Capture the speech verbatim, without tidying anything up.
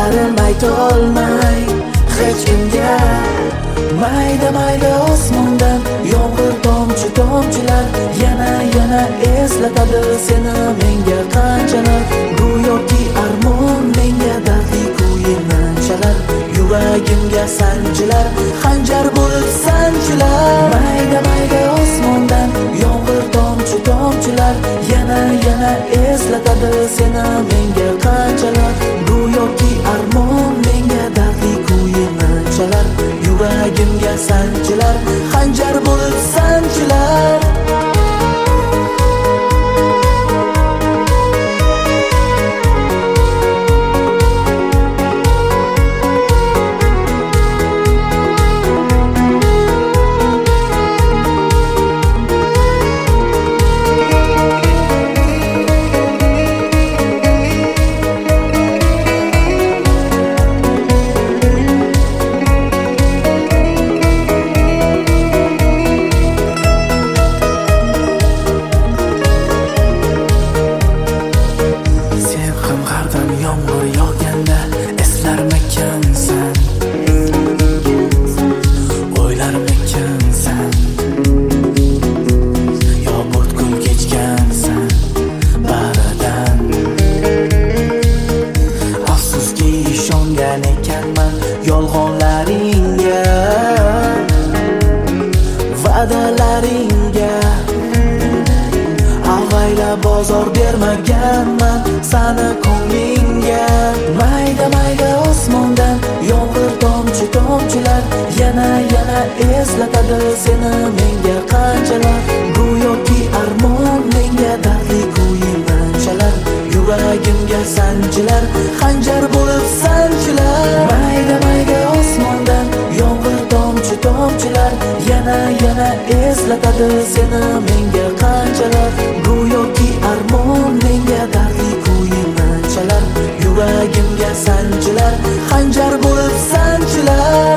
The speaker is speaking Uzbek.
so'zlarim aytolmay hech kimga. Mayda mayda osmondan yomg'ir tomchi tomchilar yana yana eslatadi seni menga qanchalar. Go'yoki armon menga dardli kuyimni chalar, yuragimga sanchilar xanjar bo'lib sanchilar. Mayda mayda osmondan yomg'ir tomchi tomchilar yana yana eslatadi seni menga qanchalar. Go'yoki armon menga dardli kuyimni chalar, yuragimga sanchilar xanjar bo'lib sanchilar. Yomg'ir yog'ganda eslarmikansan, o'ylarmikansan, yo butkul kechgansan baridan. Afsuski ishongan ekanman yolg'onlaringga, va'dalaringga. Avayla bozor bermaganman sana ko'nglingga. Mayda mayda osmondan yomg'ir tomchi tomchilar yana yana eslatadi seni menga qanchalar. Go'yoki armon menga dardli kuyimni chalar, yuragimga sanchilar xanjar bo'lib sanchilar. Mayda mayda osmondan yomg'ir tomchi tomchilar yana yana eslatadi seni menga qanchalar. Go'yoki armon menga dardli kuyimni chalar, yuragimga sanchilar xanjar bo'lib sanchilar.